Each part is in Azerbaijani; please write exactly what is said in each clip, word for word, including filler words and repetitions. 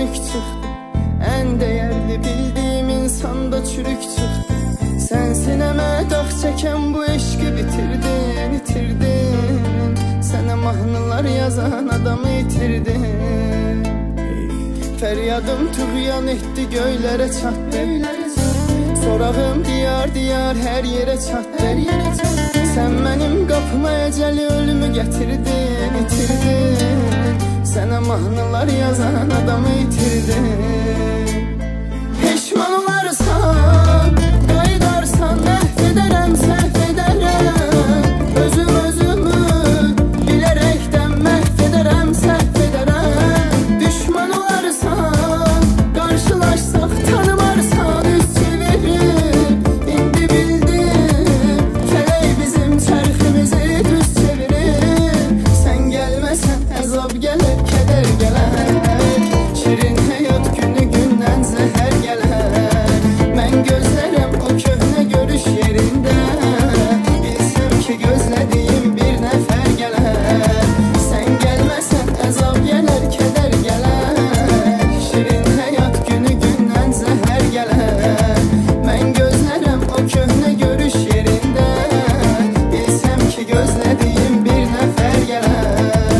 sönük çıxdı. Ən dəyərli bildiyim insanda çürük çıxdı. Sən sinəmə dağ çəkən bu eşqi bitirdin, itirdin. Sənə mahnılar yazan adamı itirdin. Fəryadım tuğyan etdi, göylərə çatdı. Sorağım diyar diyar hər yerə çatdı. Sən mənim qapıma əcəli ölümü gətirdin, itirdin. Sənə mahnılar yazan adamı itirdin. Peşman olarsan, qayıdarsan, məhv edərəm, səhv edərəm. Özüm özümü bilərəkdən məhv edərəm, səhv edərəm. Düşman olarsan, qarşılaşsaq tanımarsan, üz çevirir. İndi bildim, fələk bizim çərximizi düz çevirir. Sən gəlməsən əzab gələr, kədər gələr. Şirin həyat günü gündən zəhər gələr. Mən gözlərəm o köhnə görüş yerində. Bilsəm ki gözlədiyim bir nəfər gələr. Sən gəlməsən əzab gələr, kədər gələr. Şirin həyat günü gündən zəhər gələr. Mən gözlərəm o köhnə görüş yerində. Bilsəm ki gözlədiyim bir nəfər gələr.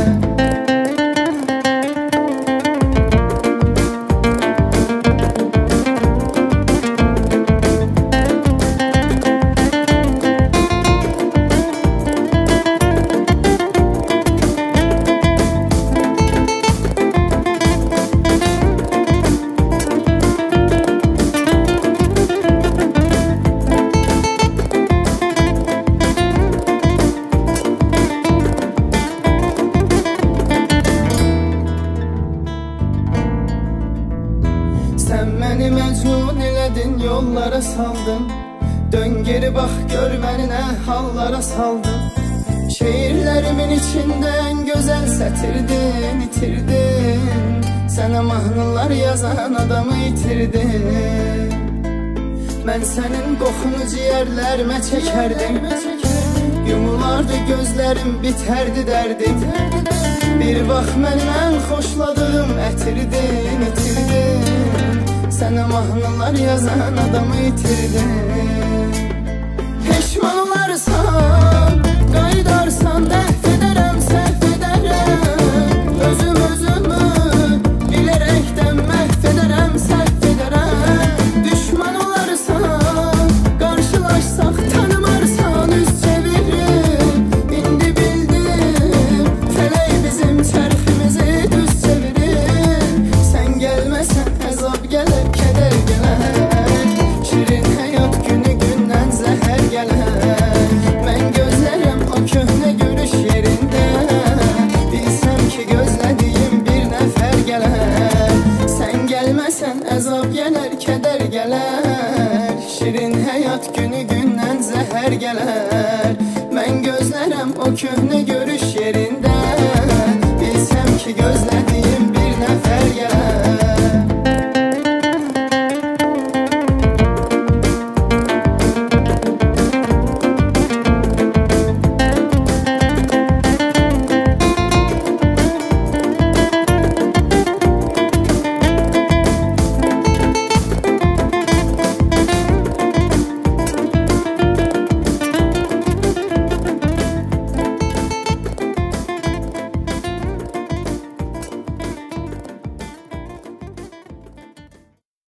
Sən məni məcnun elədin, yollara saldın. Dön geri bax, gör məni nə hallara saldın. Şeirlərimin içində ən gözəl sətirdin, itirdin. Sənə mahnılar yazan adamı itirdin. Mən sənin qoxunu ciyərlərimə çəkərdim. Yumulardı gözlərim, bitərdi dərdim. Bir vaxt mənim ən xoşladığım itirdin, itirdin. Sənə mahnılar yazan adamı itirdin. Peşman olarsan, qayıdarsan, məhv edərəm, səhv edərəm. Özüm özümü bilərəkdən məhv edərəm, səhv edərəm. Düşman olarsan, qarşılaşsaq tanımarsan, üz çevirir. İndi bildim, fələk bizim çərximizi düz çevirir. Sən gəlməsən əzab gələr, kədər gələr. Şirin həyat günü gündən zəhər gələr. Mən gözlərəm o köhnə görüş yerində. Bilsəm ki gözlədiyim bir nəfər gələr. Sən gəlməsən əzab gələr, kədər gələr. Şirin həyat günü gündən zəhər gələr. Mən gözlərəm o köhnə görüş yerində.